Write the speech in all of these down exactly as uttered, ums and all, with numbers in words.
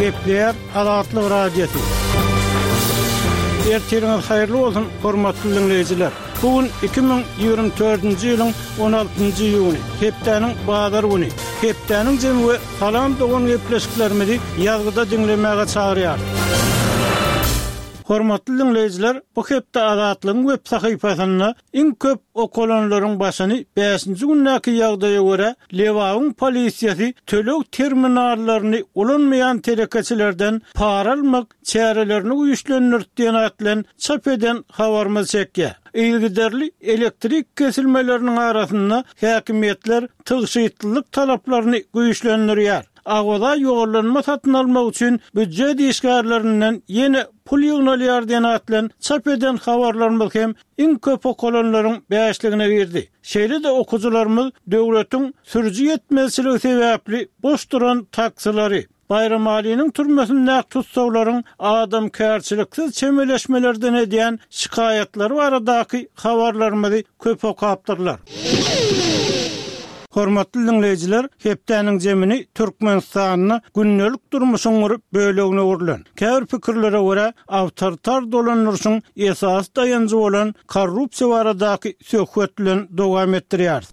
Gepler Azatlyk Radiosu. Ertirňiz haýyrly bolsun, hormatly dinleýijiler. Bugün iki bin ýygrimi dördünji ýylyň on altynjy ýuny, hepdeniň bazar güni. Hepdeniň jemy salam dogan gepleşiklerimizi ýazgyda dinlemäge çagyrýar. Hormatly dinleýijiler, bu hepde Azatlyk web sahypasyna iň köp okulanlaryň başyny beşinji günnäki ýagdaýa görä Lewaň polisiýasy tölek terminallaryny ulanmaýan telekeçilerden para almak çärelerini güýçlendirdiýän atlan çap eden habarmy çekýär. İlgiderli elektrik kesilmelerinin arasında häkimetler tygşytlyk talaplaryny güýçlendirýär. Agwada ýogurlanma satyn almak üçin büdjet işgärlerinden ýene pul ýygnalýar diýen atlan çap eden habarlarymyz hem iň köp okulanlaryň beşligine girdi. Şeýle de okujularymyz döwletiň sürüji ýetmezçiligi sebäpli boş duran taksilary, bayram alynyň türmesinde tutsaglaryň adam kärçiliksiz çemeleşmelerden edýän şikaýatlary baradaky habarlarymyzy köp okapdyrlar. Hormatly dinleýijiler, hepdeniň jemini Türkmenistanyny günnelik durmuşyň bölegine urlan. Käbir pikirlere görä, awtoritar dolanýaryň esas dayanjy bolan korrupsiýa baradaky söhbet bilen dowam etdirýär.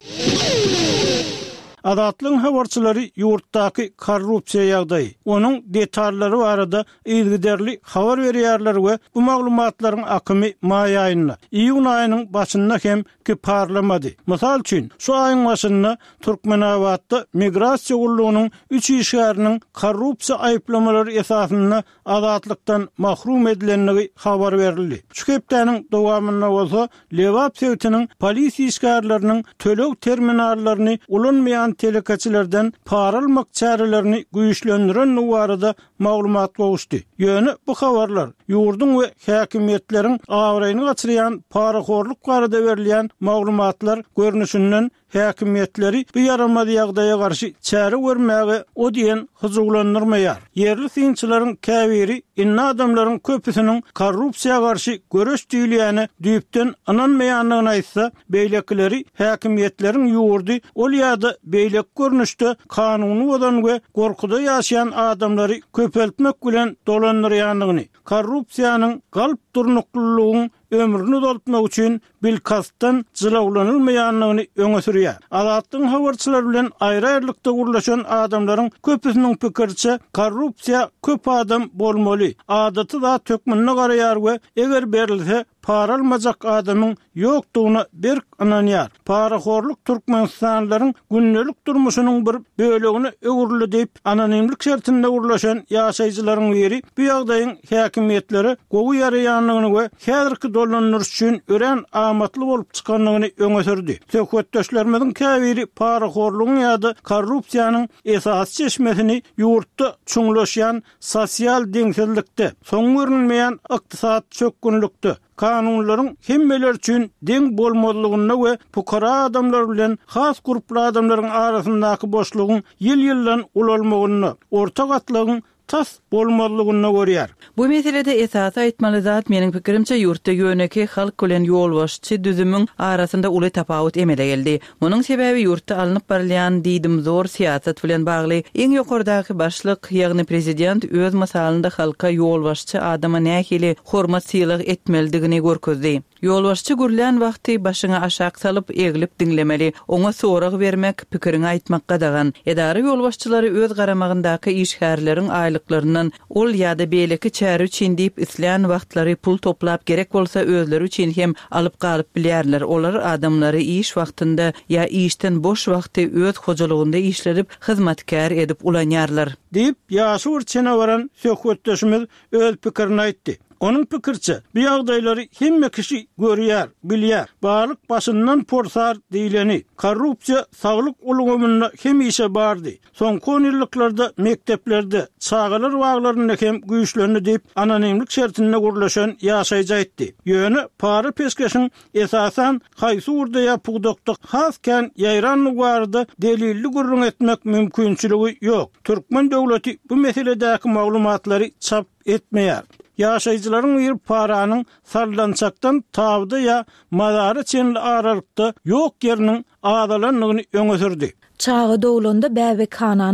Azatlyň habarçylary ýurtdaky korrupsiýa ýagdaýy, onuň detallary barada ilgiderli habar berýärler we bu maglumatlaryň akymy maý aýyna, iýun aýynyň başynda hem ki parlamady. Mysal üçin, şu aýyň başynda Türkmenawatda migrasiýa gullugynyň üç işgäriniň korrupsiýa aýplamalary esasynda azatlykdan mahrum edilenligi habar berildi. Şu hepdeniň dowamyna bolsa, Lewa sewtiniň polisiýa işgärleriniň tölek terminallaryny ulanmaýan telekeçilerden para almak çärelerini güýçlendiren nuwarada maglumat boluşdy. Ýöne bu habarlar ýurdun we häkimetleriň awraýyny gaçyrýan paraxorluk barada berilýän maglumatlar görnüşinden häkimetleri bu yaramady ýagdaýa garşy çäre görmäge o diýen hyzuglandyrmaýar. Yerli synçylaryň käbiri inna adamlaryň köpüsiniň korrupsiýa garşy göreş diýilýäni düýpden ananmaýanlygyny aýtsa, beýlekleri häkimetleriň ýurdy ol ýa-da beýlek görnüşde kanuny bodan we gorkuda ýaşaýan adamlary köpeltmek bilen dolandyrýanlygyny, korrupsiýanyň galp durnuklygynyň ömrünü dolutmak üçin bilkastan jylawlanylmaýanlygyny öňe sürýär. Azatlyň habarçylary bilen aýry-aýrylykda gurlaşan adamlaryň köpüsiniň pikirçe korrupsiýa köp adam bolmaly. Adaty da tökmenine garaýar we eger berilse para almajak adamyň ýokdugyna bir ananýar. Paraxorluk Türkmenistanlylaryň günnelik durmuşynyň bir bölegini öwürli diýip anonimlik şertinde gurlaşan ýaşaýjylaryň biri bu ýagdaýyň häkimetleri gowy ýaraýanlygyny we häzirki dolanýaryş üçin ören amatly bolup çykanlygyny öňe sürdi. Söhbetdeşlerimiziň käbiri paraxorlugyň ýa-da korrupsiýanyň esas çeşmesini ýurtda çuňlaşýan sosial deňsizlikde, soň görünmeýän ykdysat çökgünlükde, kanunlaryň hemmeler üçin deň bolmalygyna we pukara adamlar bilen has gruply adamlaryň arasyndaky boşlugyň ýyl-ýyldan ulalmagyna, ortak atlygyň tas bolmalygyna görýär. Bu meselede esas aýtmaly zat meniň pikirimçe ýurtda ýöneki halk bilen ýolbaşçy düzümüň arasynda uly tapawut emele geldi. Munyň sebäbi ýurtda alınıp barylýan diýdim zor siýasat bilen bagly. Iň ýokardaky başlyk, ýagny prezident öz masalynda halka ýolbaşçy adama nähili hormat syýylyk etmelidigini görkezdi. Ýolbaşçy gürlän wagty başyňa aşak salyp egilip dinlemeli, oňa sorag bermek, pikirini aýtmak gadagan. Edara ýolbaşçylary öz garamagyndaky işgärleriň aýlyklaryndan ol ýa-da beýleki çäre üçin diýip isleýän wagtlary pul toplap gerek bolsa özleri üçin hem alyp galyp bilýärler. Olar adamlary iş wagtynda ýa işden boş wagty öz hojalygynda işlerip hyzmatkär edip ulanýarlar. Diýip ýaşy urçena baran söhbetdeşimiz öz pikirini aýtdy. Onun pikirçe, bu ýagdaýlary hemme kişi görýär, bilýär. Barlyk başyndan porsar diýileni, korrupsiýa saglyk ulgamyna hem işe bardy. Soňky on ýyllarda mekteplerde çağalar waglaryny hem güýçlendi diýip anonimlik şertinde gurlaşan ýaşaýjy aýtdy. Ýöne para peskeşiň esasan haýsy urda ýapykdykda hasken ýaýranlyk barada delilli gurrun etmek mümkinçiligi ýok. Türkmen döwleti bu meseledäki maglumatlary çap etmeýär. Ýaşaýjylaryň bir paranyň sarlançakdan tabdy ýa madary çenli aralykda ýok ýeriniň adalanlygyny öňe sürdi. Çağı dowlanda bäbek hanan